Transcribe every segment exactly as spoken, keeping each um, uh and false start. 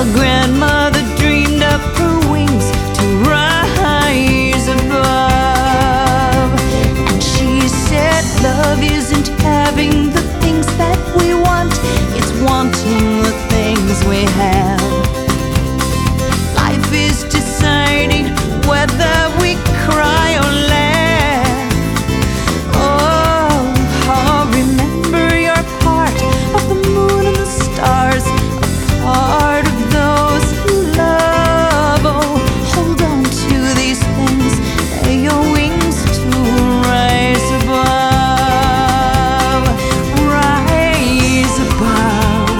grandmother dreamed up her wings to rise above. And she said, love isn't having the things that we want, it's wanting the things we have. Life is deciding whether we cry or laugh. Oh, oh, remember you're part of the moon and the stars, a part of those you love. Oh, hold on to these things, they're your wings to rise above, rise above.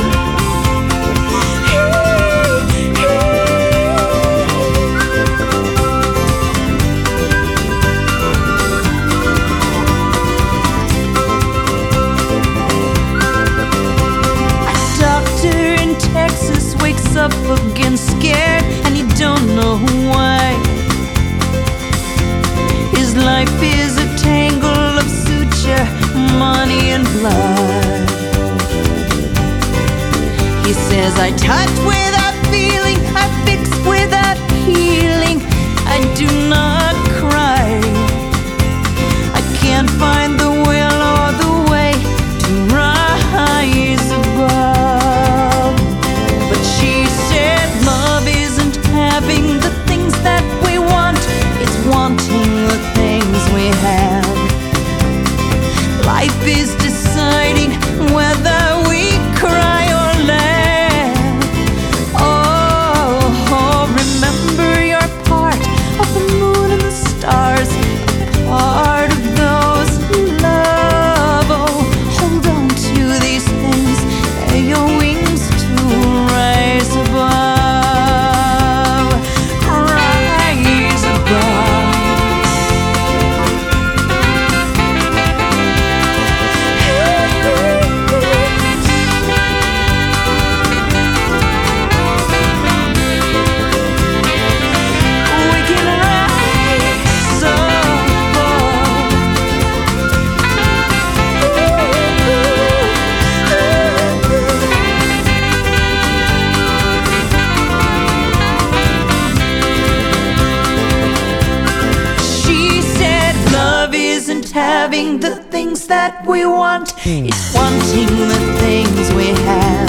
A doctor in Texas wakes up again scared, and he don't know why. His life is a tangle of suture, money and blood. He says, I touch without feeling, I fix without healing, I do not cry. I can't find the will or the way to rise above. But she said, love isn't having the things that we want, it's wanting the things we have. Life is deciding whether we cry or laugh. Oh, oh, remember you're part of the moon and the stars, a part of those you love. Oh, hold on to these things, they're your wings to rise above, rise above. We can rise above. She said, love isn't having the things that we want, it's wanting the things we have.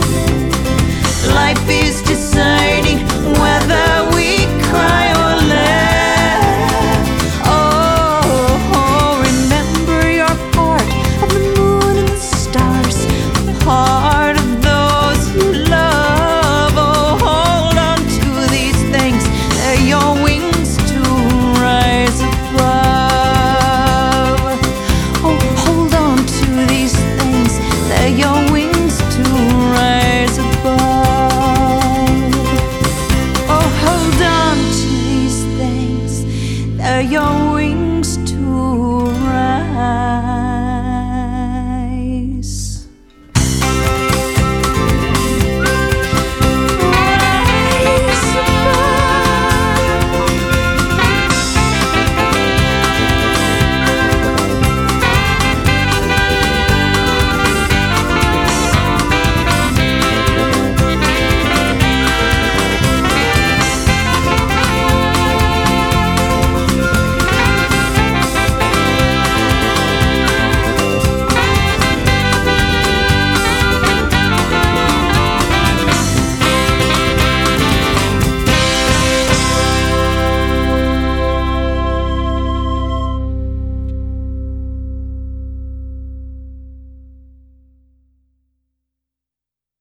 Life is deciding whether we cry or laugh. Oh, oh, remember you're part of the moon and the stars, a part of those you love. Oh, hold on to these things, they're your wings to rise above. Oh, hold on to these things, they're your wings to rise above. Oh, hold on to these things, they're your